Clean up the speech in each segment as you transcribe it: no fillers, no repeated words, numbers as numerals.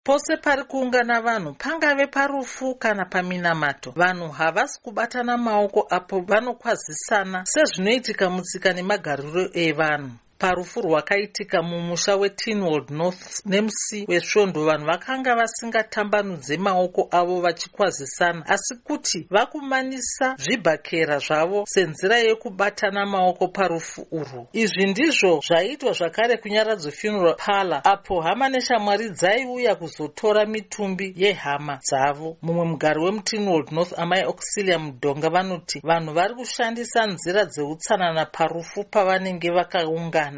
Pose pari kuungana vanhu, pangave parufu kana paminamato, vanhu havasi kubatana maoko apo vanokwazisana sezvinoitika mutsika nemagariro evanhu. Parufu rwakaitika mumusha weTynwald North nemusi wesvondo, vanhu vakanga vasingatambanudze maoko avo vachikwazisana, asi kuti vakumanisa zvibhakera zvavo senzira yekubatana maoko parufu urwu. Izvi ndizvo zvaiitwa zvakare kuNyaradzi Funeral Parlour, apo hama neshamwari dzaiuya kuzotora mitumbi yehama dzavo. Mumwe mugari wemuTynwald North, amai Auxilia Mudonga, vanoti vanhu vari kushandisa nzira dzeutsanana parufu pavanenge vakaungana.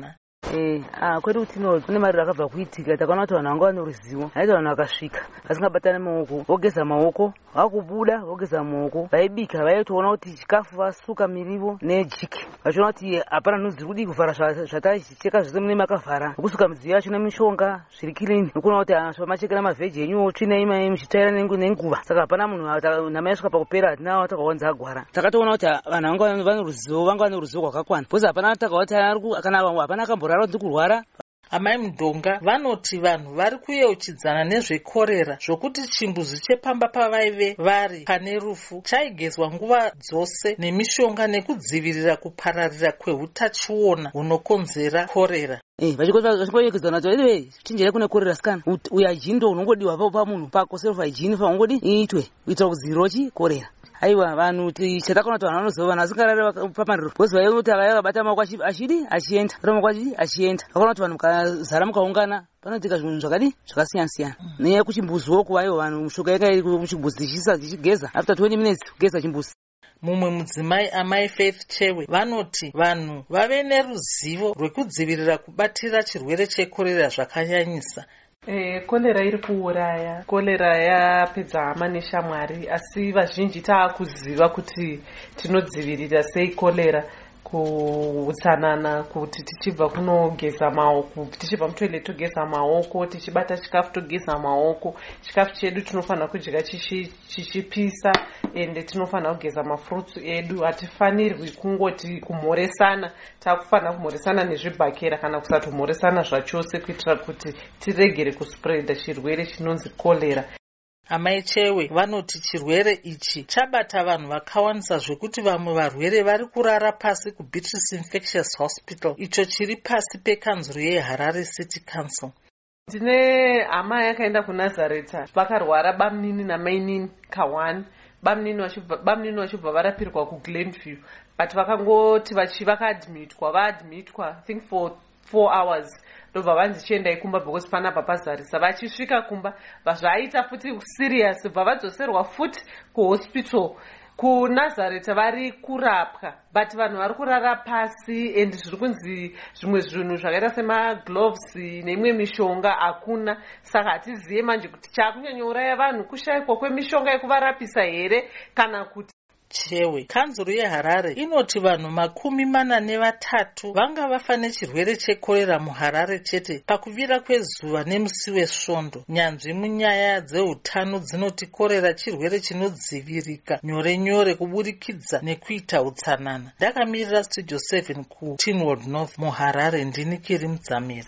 Kwedu kuTynwald kune mari rakabva kuitika, takaona kuti vanhu vanga vane ruzivo, haiti vanhu vakasvika vasingabatane maoko, vogeza maoko, vakubuda vogeza maoko, vaibika vaitoona kuti chikafu vasuka mirivo nejiki, vachiona kuti hapana nhunzi dziri kudi kuvhara zvataicheka zvese mune makavhara, nokusuka midziyo yacho nemishonga zviri kilini, nokuona kuti machekera mavheji enyu tsvina imai muchitaira nenguva, saka hapana munhu nhama yasvika pakupera hatina takawanza agwara. Takatoona kuti vanhu vanga vane ruzivo rwakakwana, bhozi hapana takauti kana hapana akamborara kuti kurwara. Amai Mudonga vanoti vanhu vari kuyeuchidzana nezvekorera, zvokuti chimbuzi chepamba pavaive vari pane rufu chaigezwa nguva dzose nemishonga nekudzivirira kupararira kwehutachiona hunokonzera korera. Vachikoyekedzana kuti chinjere kune korera sikana, uyu hygiene ndo unongodiwa pamunhu pako, self hygiene paungodi iitwe kuitira kudzivirira korera. Aiwa, vanhu chatakaona kuti vanhu vanozova vanhu vasingarare pamariro, bhozi vaiona kuti vakabata maoko achienda maoko achienda, vakaona kuti vanhu mukazara mukaungana panoitika zvinhu zvakasiyana siyana. Nenyaya kuchimbuziwo kuvayo vanhu mishonga yanga iri kuchimbuzi tichigeza after 20 minutes kugeza chimbuzi. Mumwe mudzimai, amai Faith Chewe, vanoti vanhu vave neruzivo rwekudzivirira kubatira chirwere chekorera zvakanyanyisa. Kolera iri kuuraya, kolera yapedza hama neshamwari, asi vazhinji taakuziva kuti tinodzivirira sei kolera kuutsanana, kuti tichibva kunogeza maoko, tichibva mutoilet togeza maoko, tichibata chikafu togeza maoko, chikafu chedu tinofanira kudya chichipisa, ende tinofanira kugeza mafruits edu. Hatifanirwi kungoti kumhoresana, takufanira kumhoresana nezvibhakera kana kusatomhoresana zvachose kuitira kuti tiregere kuspreada chirwere chinonzi kolera. Amai Chewe vanoti chirwere ichi chabata vanhu vakawanisa zvekuti vamwe varwere vari kurara pasi kuBeatrice Infectious Hospital, icho chiri pasi pekanzuro yeHarare City Council. Ndine hama yakaenda kuNazareta, vakarwara bamunini namainini ka1, bamunini vachibva varapirwa kuGlenview, but vakangoti vakaadmitwa, I think for 4 hours. Ndobva vanzi chiendai kumba because panapa pazarisa. Vachisvika kumba zvaaita futi serious, bva vadzoserwa futi kuhospital kuNazareta vari kurapwa, but vanhu vari kurara pasi, and zviri kunzi zvimwe zvinhu zvakaita semagloves neimwe mishonga hakuna. Saka hatizive manje kuti chakunyanyouraya vanhu kushayikwa kwemishonga yekuvarapisa here kana kuti. Chewe, kanzuro yeHarare inoti vanhu 43 vanga vafa nechirwere chekorera muHarare chete pakuvira kwezuva nemusi wesvondo. Nyanzvi munyaya dzeutano dzinoti korera chirwere chinodzivirika nyore nyore kuburikidza nekuita utsanana. Ndakamirira Studio 7 kuTynwald North muHarare, ndini Kiri Mudzamiri.